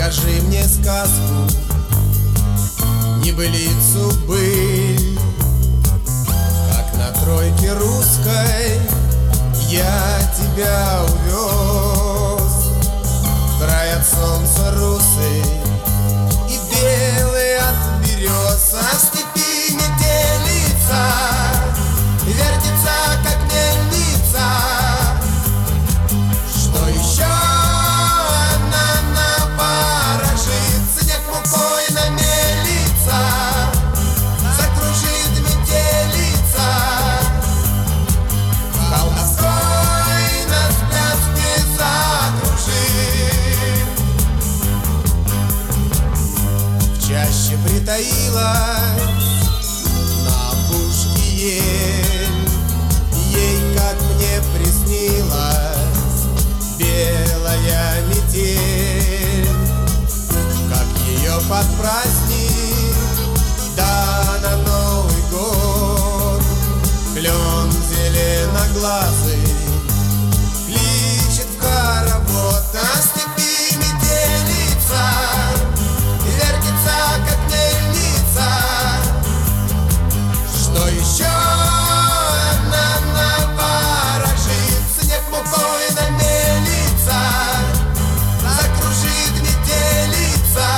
Расскажи мне сказку, небылицу быль, как на тройке русской я тебя увез. Край от солнца русый и белый от берез, а в степи метелица вертится, как мельница. Что еще она напорожит, снег мукой намелится, закружит метелица. Колдовской нас в пляске закружит. В чаще притаилась на опушке ель, ей, как мне приснилась, белая метель. Как ее под праздник, да на Новый год, клен зеленоглазый кличет в хоровод. А в степи метелица вертится, как мельница. Что еще она наворожит, снег мукой намелится, закружит метелица.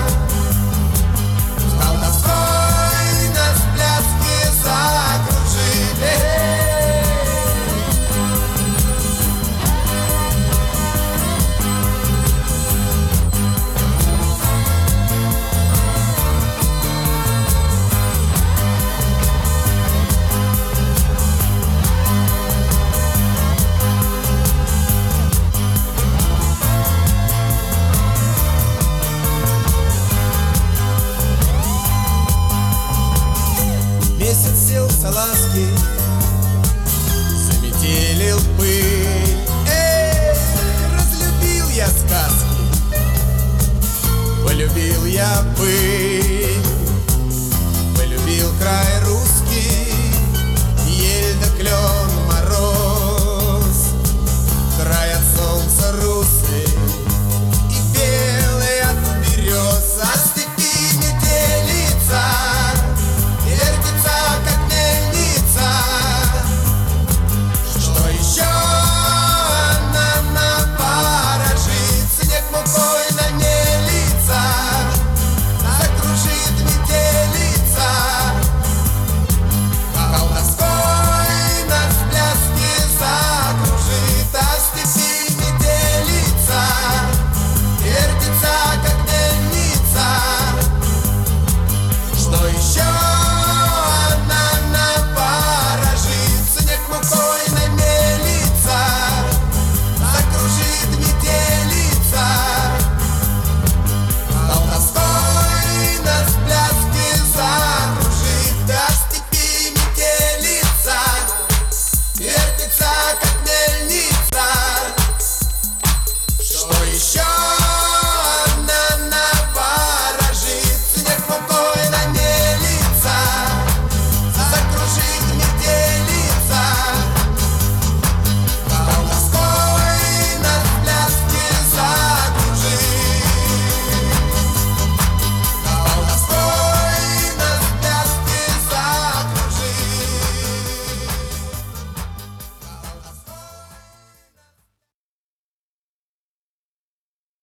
Колдовской нас в пляске закружит. Месяц сел в салазки, заметелил пыль. Разлюбил я сказки, полюбил я пыль, полюбил край русский, ель да клен.